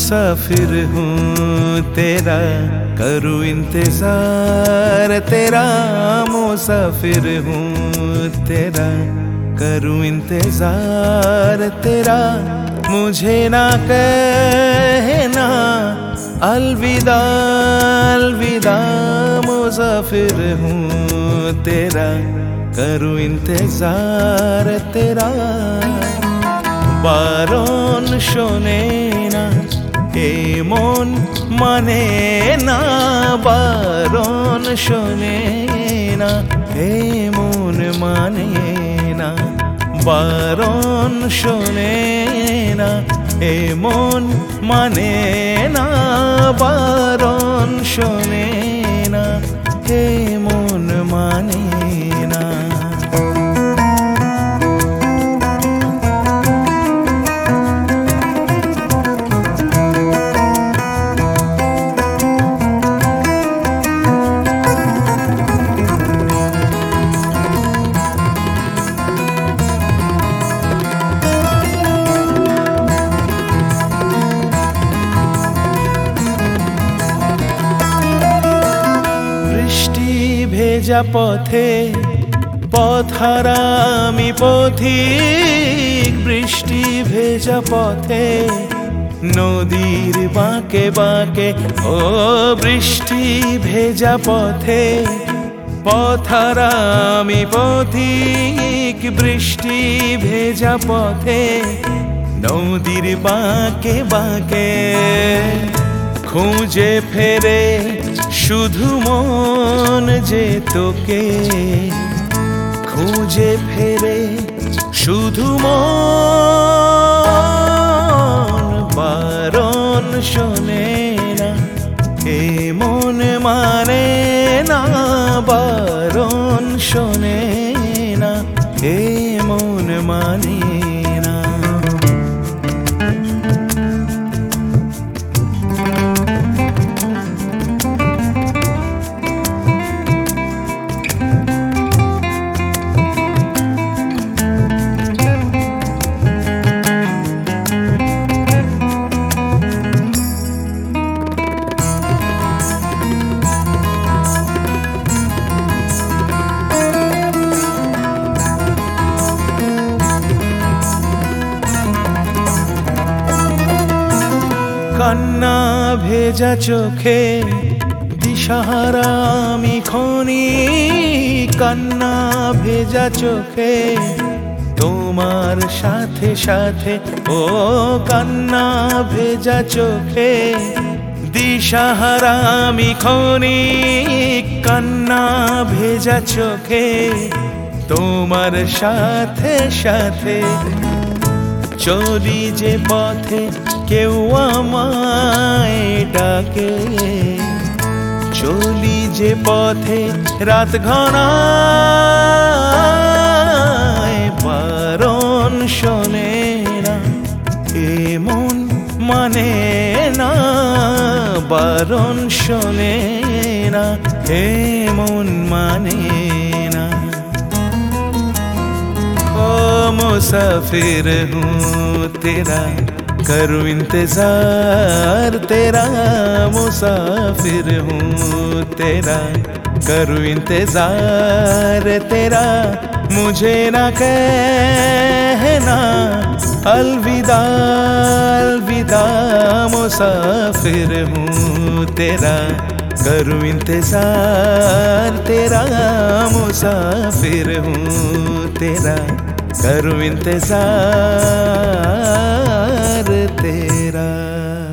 मुसाफिर हूँ तेरा, करूँ इंतजार तेरा। मुसाफिर हूँ तेरा, करूँ इंतजार तेरा। मुझे ना कहना अलविदा अलविदा। मुसाफिर हूँ तेरा, करूँ इंतजार तेरा। বারণ শোনে না এ মন মানে না, বারণ শোনে না এ মন মানে না। বারণ শোনে না এ মন মানে না, বারণ শোনে না এ মন মানে না। ভেজা পথে পথহারা আমি পথিক। বৃষ্টি ভেজা পথে নদীর বাঁকে বাঁকে, ও বৃষ্টি ভেজা পথে পথহারা আমি পথিক। বৃষ্টি ভেজা পথে নদীর বাঁকে বাঁকে খুঁজে ফেরে শুধু মন যে তোকে। খুঁজে ফেরে শুধু মন, বারণ শোনে না এ মন মানে না। বারণ শোনে না এ মন মানে না। কান্না ভেজা চোখে দিশাহারা আমি খনি। কান্না ভেজা চোখে তোমার সাথে সাথে, ও কান্না ভেজা চোখে দিশাহারা আমি খনি। কান্না ভেজা চোখে তোমার সাথে সাথে চলি যে পথে কেউ আমায় ডাকে। চলি যে পথে রাত ঘনায়, বারণ শোনে না এ মন মানে না। বারণ শোনে না এ মন মানে না। ओ मुसाफिर हूँ तेरा, करूँ इंतजार तेरा। मुसाफिर हूँ तेरा, करूँ इंतजार तेरा। मुझे ना कहना अलविदा अलविदा। मुसाफिर हूँ तेरा, करूँ इंतजार तेरा। मुसाफिर हूँ तेरा, करूँ इंतजार तेरा।